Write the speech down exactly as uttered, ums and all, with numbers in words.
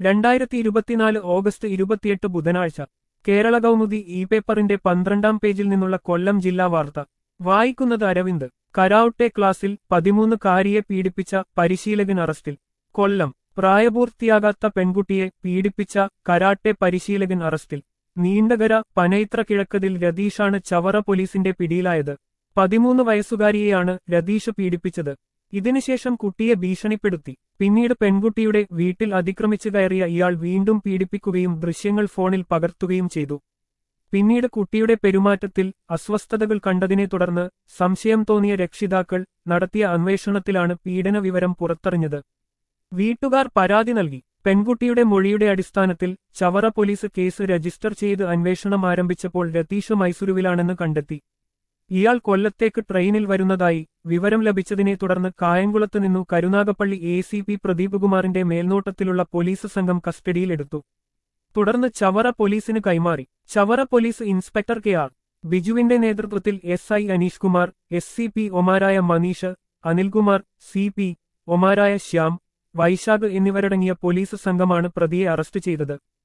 രണ്ടായിരത്തി ഇരുപത്തിനാല് ഓഗസ്റ്റ് ഇരുപത്തിയെട്ട് ബുധനാഴ്ച കേരള കൗമുദി ഇ പേപ്പറിന്റെ പന്ത്രണ്ടാം പേജിൽ നിന്നുള്ള കൊല്ലം ജില്ലാ വാർത്ത വായിക്കുന്നത് അരവിന്ദ്. കരാട്ടെ ക്ലാസിൽ പതിമൂന്നുകാരിയെ പീഡിപ്പിച്ച പരിശീലകൻ അറസ്റ്റിൽ. കൊല്ലം. പ്രായപൂർത്തിയാകാത്ത പെൺകുട്ടിയെ പീഡിപ്പിച്ച കരാട്ടെ പരിശീലകൻ അറസ്റ്റിൽ. നീണ്ടകര പനൈത്ര കിഴക്കതിൽ രതീഷാണ് ചവറ പോലീസിന്റെ പിടിയിലായത്. പതിമൂന്ന് വയസ്സുകാരിയെയാണ് രതീഷ് പീഡിപ്പിച്ചത്. ഇതിനുശേഷം കുട്ടിയെ ഭീഷണിപ്പെടുത്തി. പിന്നീട് പെൺകുട്ടിയുടെ വീട്ടിൽ അതിക്രമിച്ചു കയറിയ ഇയാൾ വീണ്ടും പീഡിപ്പിക്കുകയും ദൃശ്യങ്ങൾ ഫോണിൽ പകർത്തുകയും ചെയ്തു. പിന്നീട് കുട്ടിയുടെ പെരുമാറ്റത്തിൽ അസ്വസ്ഥതകൾ കണ്ടതിനെ തുടർന്ന് സംശയം തോന്നിയ രക്ഷിതാക്കൾ നടത്തിയ അന്വേഷണത്തിലാണ് പീഡന വിവരം പുറത്തറിഞ്ഞത്. വീട്ടുകാർ പരാതി നൽകി. പെൺകുട്ടിയുടെ മൊഴിയുടെ അടിസ്ഥാനത്തിൽ ചവറ പോലീസ് കേസ് രജിസ്റ്റർ ചെയ്ത് അന്വേഷണം ആരംഭിച്ചപ്പോൾ രതീഷ് മൈസൂരുവിലാണെന്ന് കണ്ടെത്തി. ഇയാൾ കൊല്ലത്തേക്ക് ട്രെയിനിൽ വരുന്നതായി വിവരം ലഭിച്ചതിനെ തുടർന്ന് കായംകുളത്ത് നിന്നു Karunagappally A C P Pradeep കുമാറിന്റെ മേൽനോട്ടത്തിലുള്ള പോലീസ് സംഘം കസ്റ്റഡിയിലെടുത്തു. തുടർന്ന് ചവറ പോലീസിന് കൈമാറി. Chavara police inspector K R ബിജുവിന്റെ നേതൃത്വത്തിൽ S I Aneesh Kumar, S C P ഒമാരായ മനീഷ്, അനിൽകുമാർ, സി പി ഒമാരായ ശ്യാം, വൈശാഖ് എന്നിവരടങ്ങിയ പോലീസ് സംഘമാണ് പ്രതിയെ അറസ്റ്റ് ചെയ്തത്.